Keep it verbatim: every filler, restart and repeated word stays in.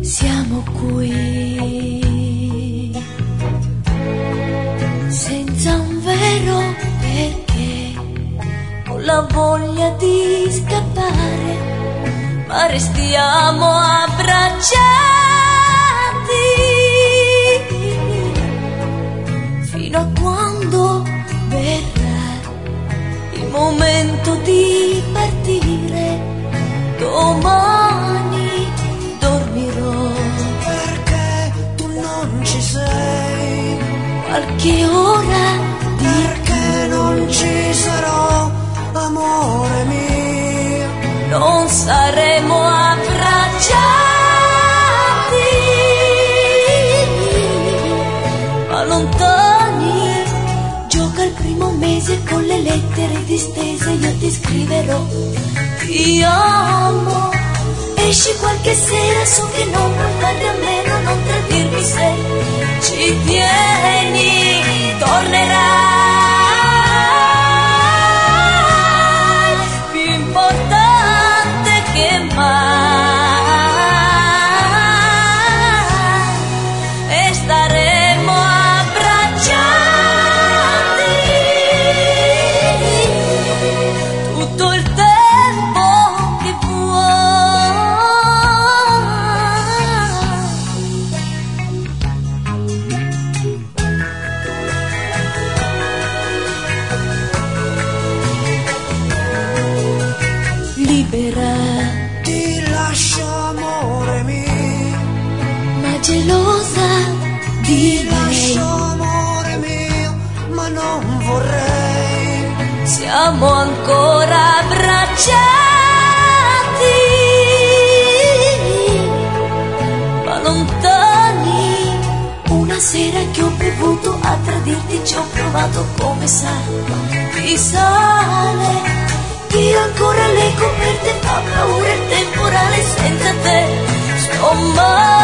Siamo qui senza un vero perché, con la voglia di scappare, ma restiamo abbracciati fino a quando verrà il momento di partire. Domani dormirò perché tu non ci sei, qualche ora di perché non ci sarò, amore mio. Non saremo abbracciati, ma lontani. Gioca il primo mese con le lettere distese, io ti scriverò ti amo. Esci qualche sera, so che non puoi fare a meno, non tradirmi se ci tieni, tornerai, più importante che mai, e staremo abbracciati tutto il tempo che libera, Ti lascio, amore mio, ma gelosa di ti lascio, lei. amore mio, ma non vorrei. Siamo ancora abbracciati, ma lontani. Una sera che ho bevuto a tradirti ci ho provato, come sai, ti sale. Io ancora le coperte, fa paura il temporale, senza te sto male.